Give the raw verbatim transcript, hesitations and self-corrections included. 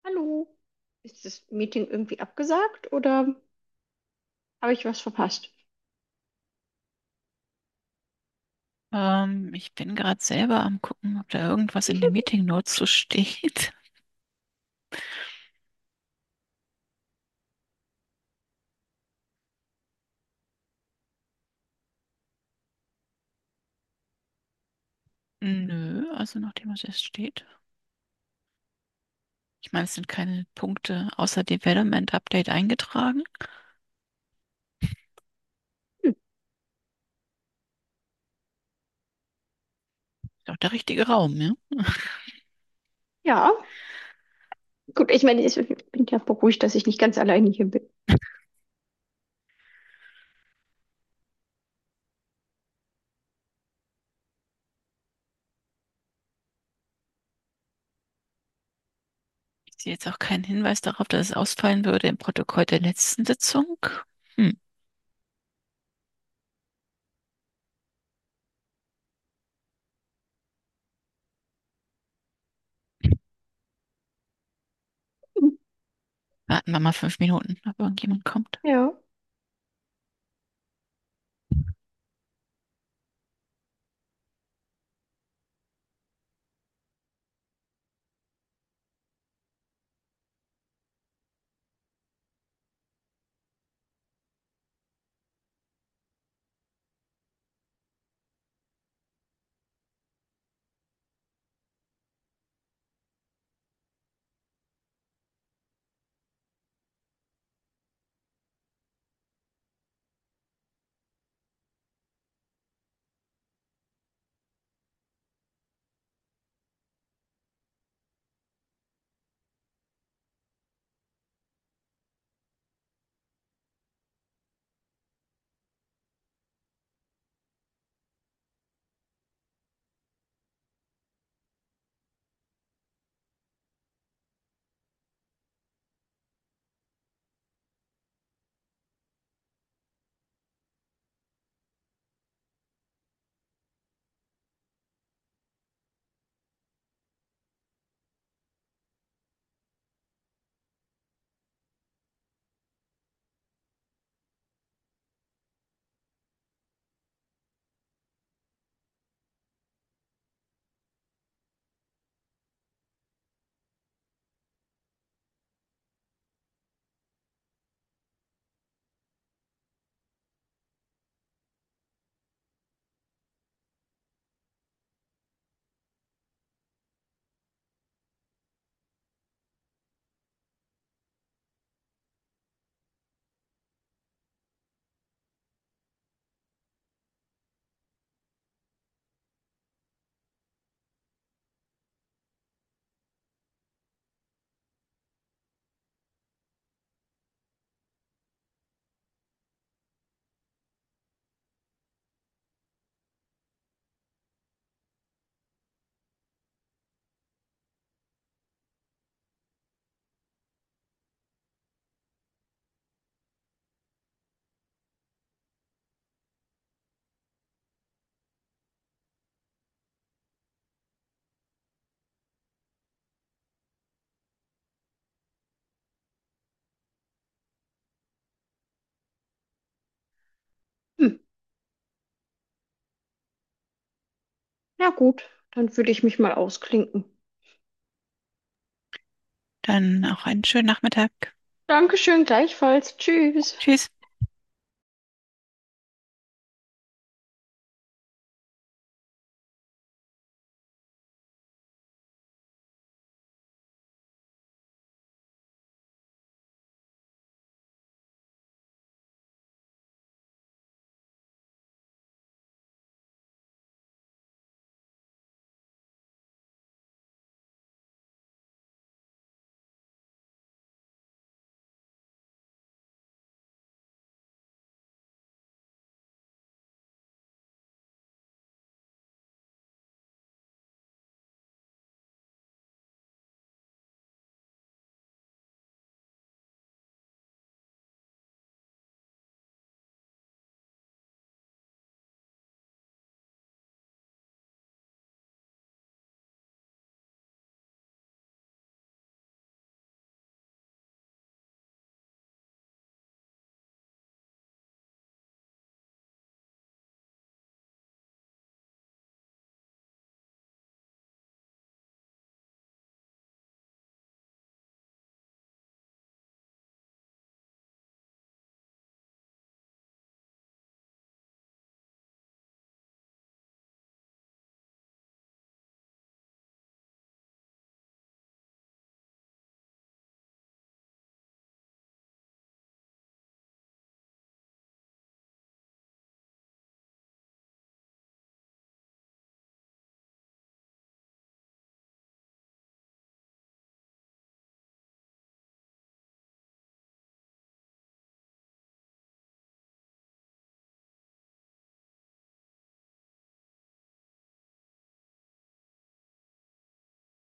Hallo, ist das Meeting irgendwie abgesagt oder habe ich was verpasst? Ähm, ich bin gerade selber am gucken, ob da irgendwas in den Meeting Notes so steht. Nö, also nachdem was erst steht. Ich meine, es sind keine Punkte außer Development Update eingetragen. Hm. Ist auch der richtige Raum, ja? Ja, gut, ich meine, ich bin ja beruhigt, dass ich nicht ganz alleine hier bin. Ich sehe jetzt auch keinen Hinweis darauf, dass es ausfallen würde im Protokoll der letzten Sitzung. Hm. Hm. Warten wir mal fünf Minuten, ob irgendjemand kommt. Ja. Hm. Na gut, dann würde ich mich mal ausklinken. Dann auch einen schönen Nachmittag. Dankeschön, gleichfalls. Tschüss. Tschüss.